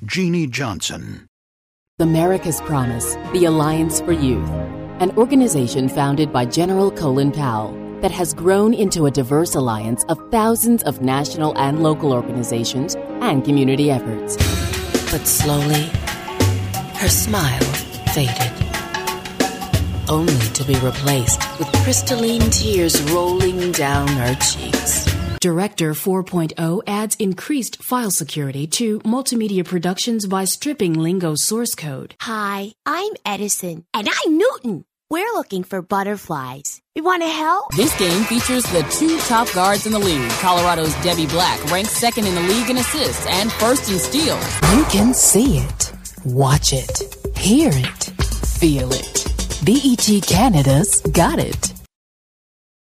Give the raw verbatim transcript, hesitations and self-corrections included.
Jeannie Johnson. America's Promise, the Alliance for Youth, an organization founded by General Colin Powell that has grown into a diverse alliance of thousands of national and local organizations and community efforts. But slowly, her smile faded, only to be replaced with crystalline tears rolling down her cheeks. Director four point oh adds increased file security to multimedia productions by stripping Lingo's source code. Hi, I'm Edison. And I'm Newton. We're looking for butterflies. You want to help? This game features the two top guards in the league. Colorado's Debbie Black ranks second in the league in assists and first in steals. You can see it, watch it, hear it, feel it. B E T Canada's got it.